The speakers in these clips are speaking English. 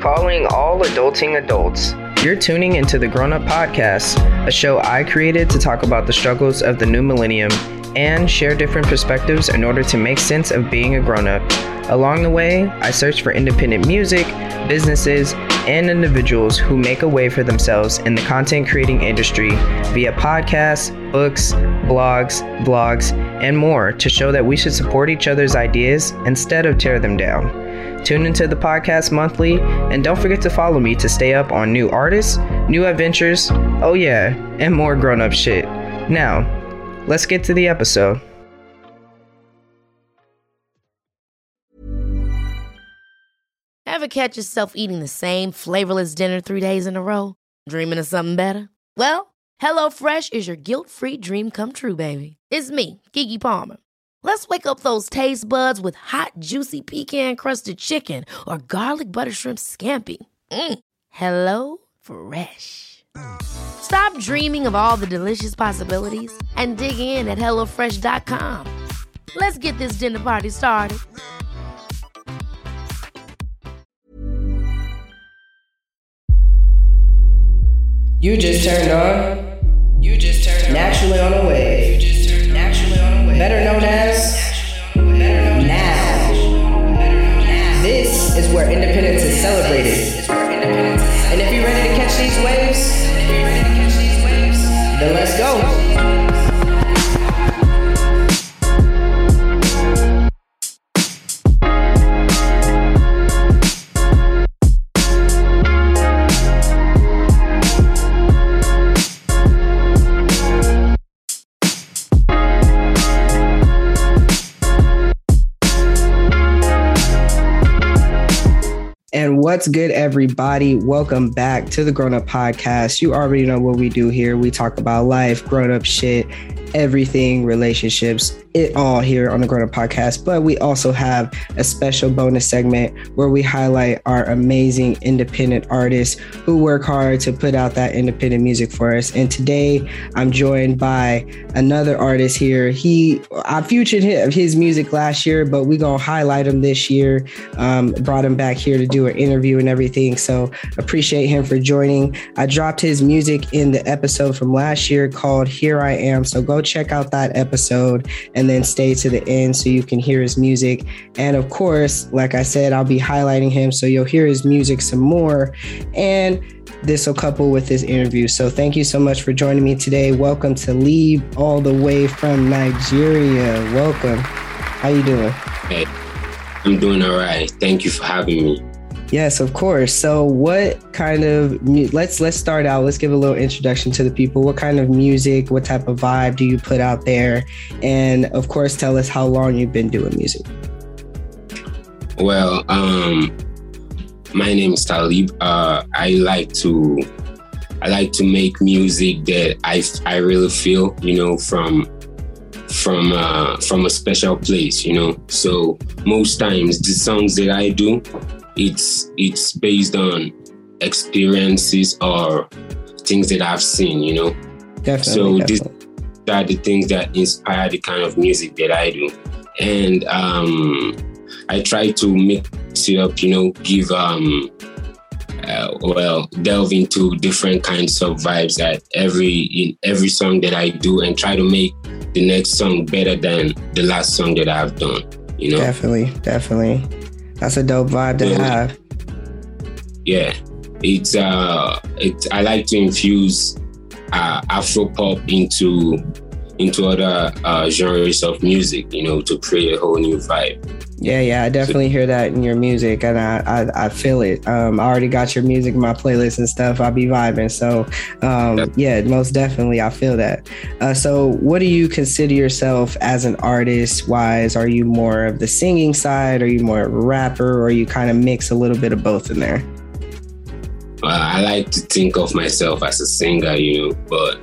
Calling all adulting adults. You're tuning into the Grown Up Podcast, a show I created to talk about the struggles of the new millennium and share different perspectives in order to make sense of being a grown-up. Along the way, I search for independent music, businesses, and individuals who make a way for themselves in the content creating industry via podcasts, books, blogs, vlogs, and more to show that we should support each other's ideas instead of tear them down. Tune into the podcast monthly, and don't forget to follow me to stay up on new artists, new adventures, oh yeah, and more grown-up shit. Now, let's get to the episode. Ever catch yourself eating the same flavorless dinner 3 days in a row? Dreaming of something better? Well, HelloFresh is your guilt-free dream come true, baby. It's me, Keke Palmer. Let's wake up those taste buds with hot, juicy pecan-crusted chicken or garlic butter shrimp scampi. Hello Fresh. Stop dreaming of all the delicious possibilities and dig in at HelloFresh.com. Let's get this dinner party started. You just turned on. Naturally on the Wave. Better known as Now. This is where independence is celebrated. And if you're ready to catch these waves, then let's go. And what's good, everybody? Welcome back to the Grown Up Podcast. You already know what we do here. We talk about life, grown up shit, everything, relationships, it all here on the Grown Up Podcast. But we also have a special bonus segment where we highlight our amazing independent artists who work hard to put out that independent music for us. And today I'm joined by another artist here. I featured his music last year, but we're going to highlight him this year. Brought him back here to do an interview and everything. So appreciate him for joining. I dropped his music in the episode from last year called Here I Am. So go check out that episode and then stay to the end so you can hear his music. And of course, like I said, I'll be highlighting him so you'll hear his music some more. And this will couple with this interview. So thank you so much for joining me today. Welcome to Leave all the way from Nigeria. Welcome. How you doing? Hey, I'm doing all right. Thank you for having me. Yes, of course. So what kind of, let's start out. Let's give a little introduction to the people. What kind of music, what type of vibe do you put out there? And of course, tell us how long you've been doing music. Well, my name is Talib. I like to make music that I really feel, from a special place, So most times the songs that I do, it's based on experiences or things that I've seen, Definitely. These are the things that inspire the kind of music that I do. And I try to mix it up, give delve into different kinds of vibes in every song that I do, and try to make the next song better than the last song that I've done, Definitely. That's a dope vibe to have. Yeah, I like to infuse Afro pop into other genres of music, to create a whole new vibe. Yeah, I definitely hear that in your music, and I feel it. I already got your music in my playlist and stuff. I'll be vibing. So, yeah, most definitely, I feel that. So what do you consider yourself as an artist-wise? Are you more of the singing side? Are you more of a rapper? Or you kind of mix a little bit of both in there? I like to think of myself as a singer, but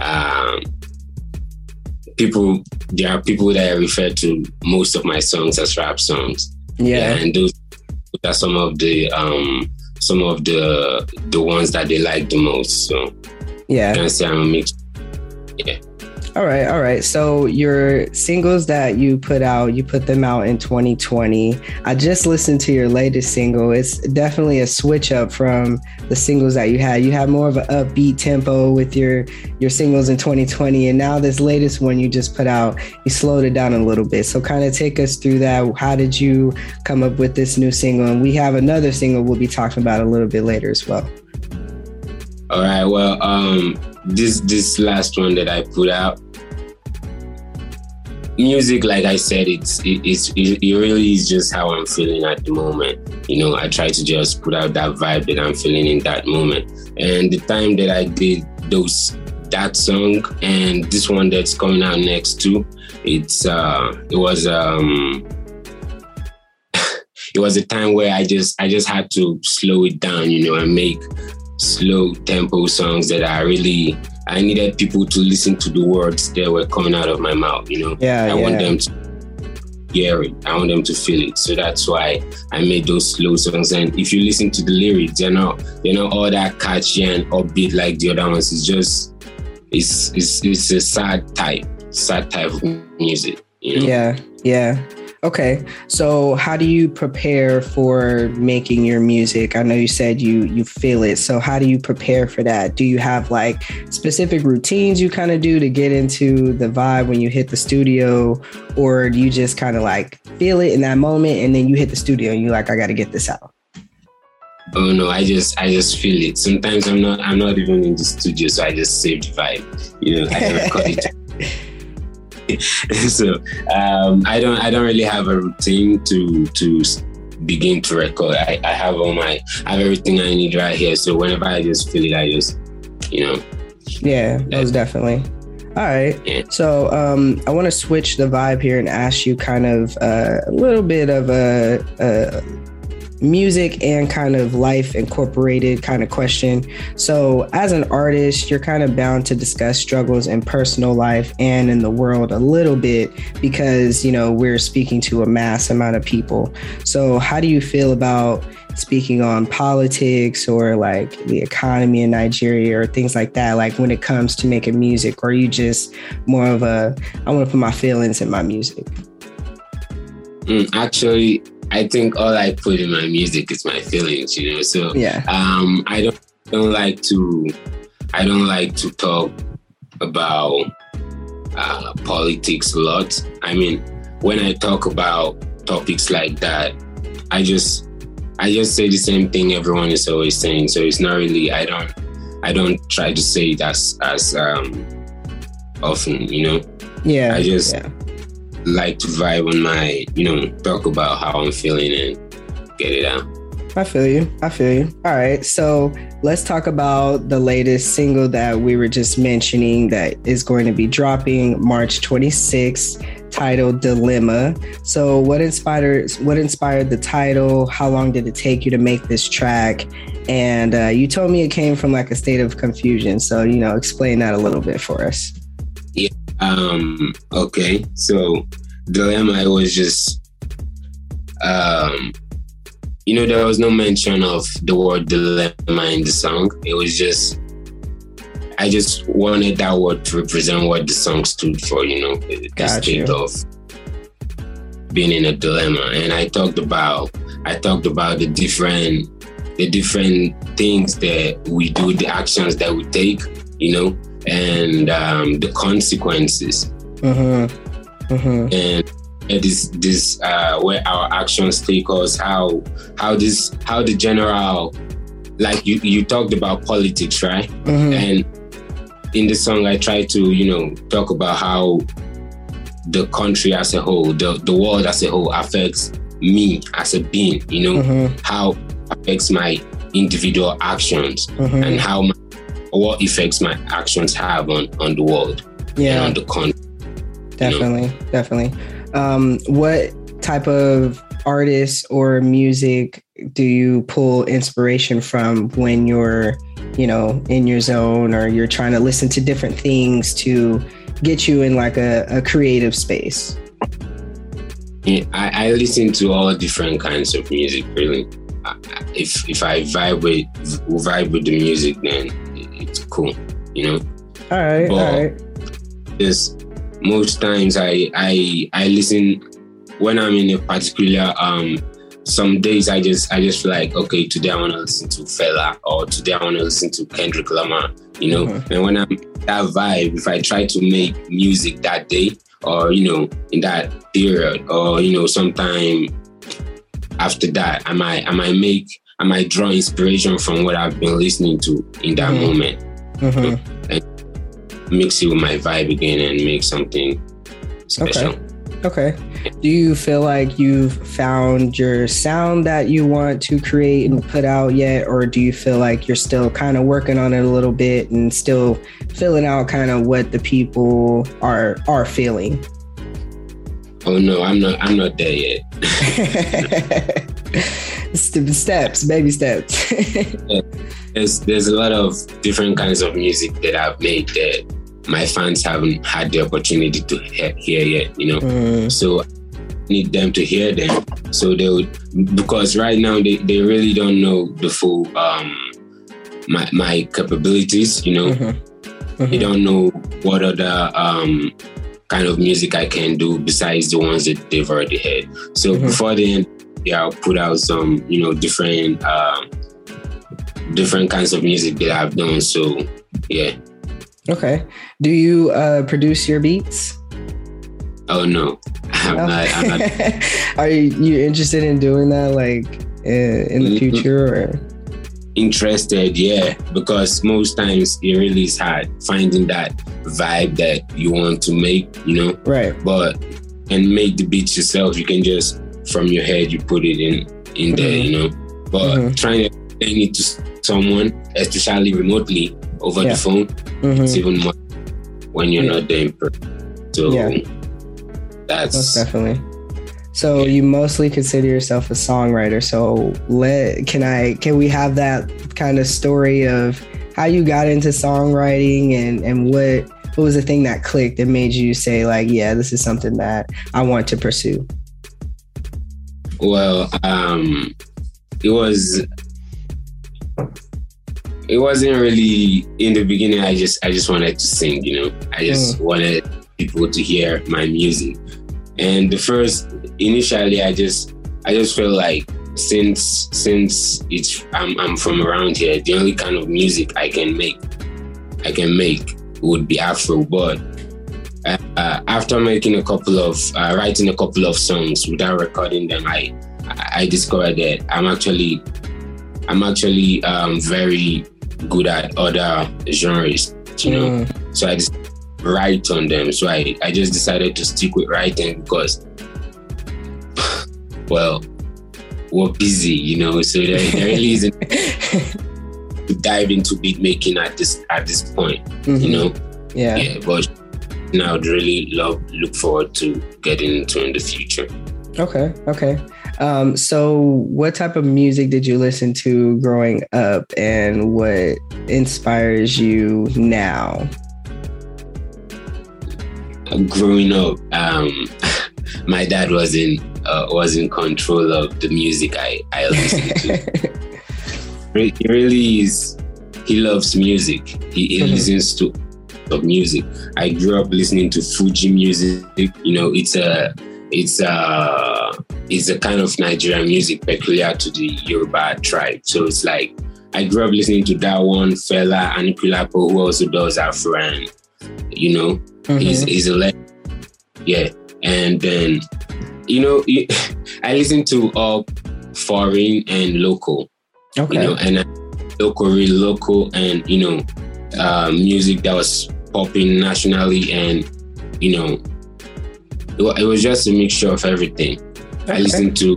there are people that refer to most of my songs as rap songs. Yeah, and those are some of the ones that they like the most. So yeah, I can say I'm a mix. Yeah. All right, all right. So your singles that you put them out in 2020. I just listened to your latest single. It's definitely a switch up from the singles that you had. You had more of an upbeat tempo with your singles in 2020, and now this latest one you just put out, you slowed it down a little bit. So kind of take us through that. How did you come up with this new single? And we have another single we'll be talking about a little bit later as well. All right. Well, this last one that I put out, music, like I said, it really is just how I'm feeling at the moment. You know, I try to just put out that vibe that I'm feeling in that moment. And the time that I did that song and this one that's coming out next too, it was a time where I just had to slow it down, you know, and make slow tempo songs that I needed people to listen to the words that were coming out of my mouth, you know. I want them to hear it. I want them to feel it. So that's why I made those slow songs. And if you listen to the lyrics, they're not all that catchy and upbeat like the other ones. It's just it's a sad type of music, you know. Yeah. Okay, so how do you prepare for making your music? I know you said you feel it. So how do you prepare for that? Do you have like specific routines you kind of do to get into the vibe when you hit the studio? Or do you just kind of like feel it in that moment and then you hit the studio and you're like, I got to get this out? Oh no, I just feel it. Sometimes I'm not even in the studio, so I just save the vibe. You know, I record it. So I don't really have a routine to begin to record. I have everything I need right here. So whenever I just feel it, I just, you know. Yeah, most definitely. All right. Yeah. So I want to switch the vibe here and ask you kind of a little bit of a music and kind of life incorporated kind of question. So as an artist, you're kind of bound to discuss struggles in personal life and in the world a little bit because, you know, we're speaking to a mass amount of people. So how do you feel about speaking on politics or like the economy in Nigeria or things like that? Like when it comes to making music, or are you just more of I want to put my feelings in my music? Actually, I think all I put in my music is my feelings, you know. So yeah. I don't like to talk about politics a lot. I mean, when I talk about topics like that, I just say the same thing everyone is always saying. So it's not really, I don't try to say it as often, you know. Yeah. I just like to vibe on my, you know, talk about how I'm feeling and get it out. I feel you. All right. So let's talk about the latest single that we were just mentioning that is going to be dropping March 26th, titled Dilemma. So what inspired the title? How long did it take you to make this track? And you told me it came from like a state of confusion. So, you know, explain that a little bit for us. Yeah. Okay. So Dilemma, it was just, you know, there was no mention of the word dilemma in the song. It was just, I just wanted that word to represent what the song stood for, you know, the state of being in a dilemma. And I talked about the different things that we do, the actions that we take, you know, and the consequences. And this where our actions take us, how the general, like you talked about politics, right? And in the song I try to, you know, talk about how the country as a whole, the world as a whole affects me as a being, you know, how it affects my individual actions and what effects my actions have on the world and on the country. Definitely. What type of artists or music do you pull inspiration from when you're, you know, in your zone, or you're trying to listen to different things to get you in like a creative space? Yeah, I listen to all different kinds of music, really. If I vibe with the music, then it's cool, you know. All right. just most times I listen when I'm in a particular some days I just feel like, okay, today I want to listen to Fela, or today I want to listen to Kendrick Lamar, you know. And when I'm that vibe, if I try to make music that day, or you know, in that period, or you know, sometime after that, I might draw inspiration from what I've been listening to in that moment, and mix it with my vibe again and make something special. Okay. Do you feel like you've found your sound that you want to create and put out yet? Or do you feel like you're still kind of working on it a little bit and still filling out kind of what the people are feeling? Oh no, I'm not there yet. Steps, baby steps. There's a lot of different kinds of music that I've made that my fans haven't had the opportunity to hear yet, you know. So I need them to hear them, so they would, because right now they really don't know the full my capabilities, you know. They don't know what other kind of music I can do besides the ones that they've already heard. So before the end, I'll put out some, you know, different kinds of music that I've done. So yeah. Okay. Do you produce your beats? Oh no, I'm not. Are you interested in doing that, like in the future? Or? Interested, yeah, because most times it really is hard finding that vibe that you want to make, you know. Right. But and make the beats yourself. You can just from your head you put it in there, you know. But trying to explain it to someone, especially remotely over the phone, it's even more when you're not there in person. So that's most definitely. So you mostly consider yourself a songwriter. So can we have that kind of story of how you got into songwriting and what was the thing that clicked and made you say like, yeah, this is something that I want to pursue? Well, it wasn't really in the beginning. I just wanted to sing, you know. I just wanted people to hear my music. And initially, I just felt like since I'm from around here, the only kind of music I can make would be Afro. But after writing a couple of songs without recording them, I discovered that I'm actually very good at other genres, you know. So I just write on them. So I just decided to stick with writing because, well, we're busy, you know. So there really isn't to dive into beat making at this point, you know. Yeah. But now I'd really look forward to getting into in the future. Okay. So what type of music did you listen to growing up and what inspires you now? Growing up, my dad was in control of the music I listened to. He really is. He loves music. He listens to music. I grew up listening to Fuji music. You know, it's a kind of Nigerian music peculiar to the Yoruba tribe. So it's like I grew up listening to that one, Fela Anikulapo, who also does Afro, and you know, he's a legend. Yeah, and then you know, I listen to all foreign and local. Okay. You know, and local, and you know, music that was popping nationally, and you know, it was just a mixture of everything. Okay. I listened to,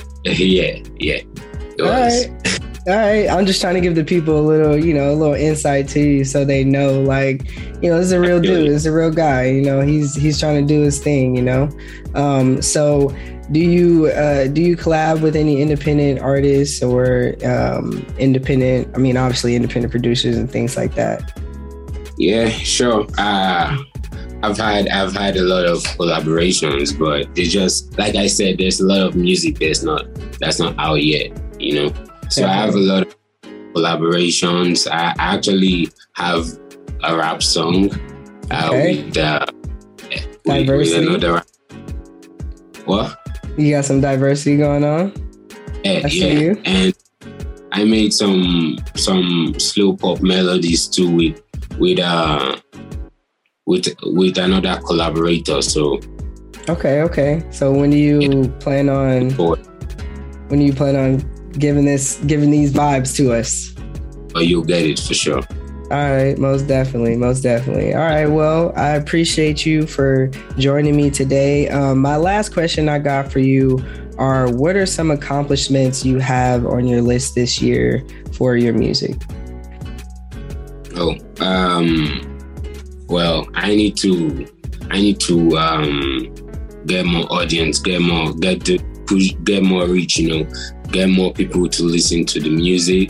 All right. I'm just trying to give the people a little insight to you, so they know, like, you know, this is a real dude, this is a real guy. You know, he's trying to do his thing. You know, so do you collab with any independent artists or independent? I mean, obviously independent producers and things like that. Yeah, sure. I've had a lot of collaborations, but they just, like I said, there's a lot of music that's not out yet, you know. So I have a lot of collaborations. I actually have a rap song Okay. With diversity. with another. What? You got some diversity going on. I see you. And I made some slow pop melodies too with another collaborator. So okay. So when do you plan on giving these vibes to us? Oh, you'll get it for sure. All right, most definitely. All right, well, I appreciate you for joining me today. My last question I got for you are, what are some accomplishments you have on your list this year for your music? Well, I need to get more audience, get more reach, get more people to listen to the music.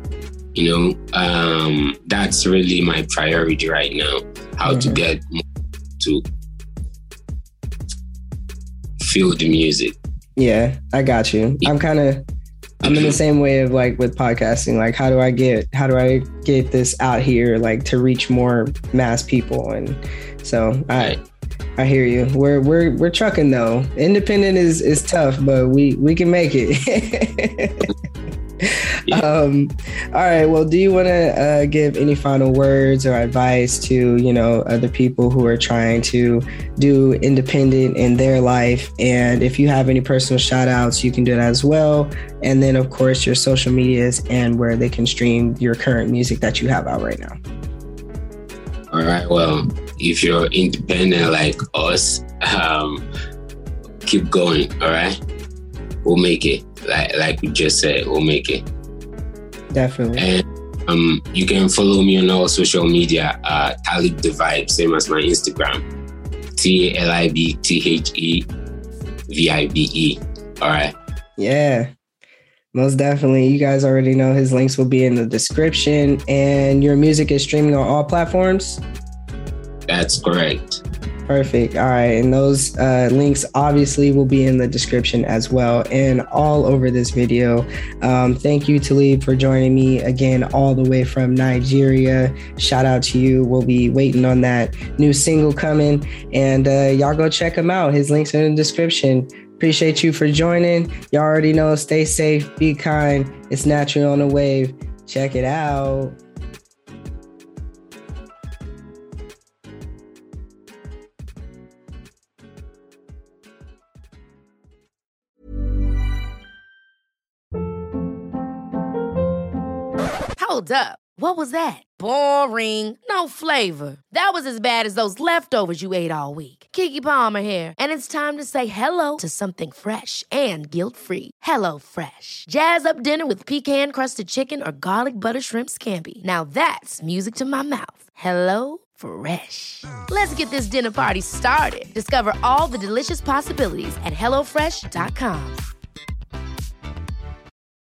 That's really my priority right now. How to get more to feel the music. Yeah, I got you. I'm in the same way of like with podcasting. Like, how do I get this out here, like to reach more mass people? And so I hear you. We're trucking though. Independent is tough, but we can make it. All right. Well, do you want to give any final words or advice to, other people who are trying to do independent in their life? And if you have any personal shout outs, you can do that as well. And then, of course, your social medias and where they can stream your current music that you have out right now. All right. Well, if you're independent like us, keep going. All right. We'll make it. Like we just said, we'll make it. Definitely. And you can follow me on all social media, Talib the Vibe, same as my Instagram, TalibTheVibe. All right. Yeah, most definitely. You guys already know his links will be in the description, and your music is streaming on all platforms. That's correct. Perfect. All right. And those links obviously will be in the description as well and all over this video. Thank you, Talib, for joining me again, all the way from Nigeria. Shout out to you. We'll be waiting on that new single coming, and y'all go check him out. His links are in the description. Appreciate you for joining. Y'all already know, stay safe, be kind. It's Natural on the Wave. Check it out. Hold up. What was that? Boring. No flavor. That was as bad as those leftovers you ate all week. Keke Palmer here, and it's time to say hello to something fresh and guilt-free. Hello Fresh. Jazz up dinner with pecan-crusted chicken or garlic butter shrimp scampi. Now that's music to my mouth. Hello Fresh. Let's get this dinner party started. Discover all the delicious possibilities at HelloFresh.com.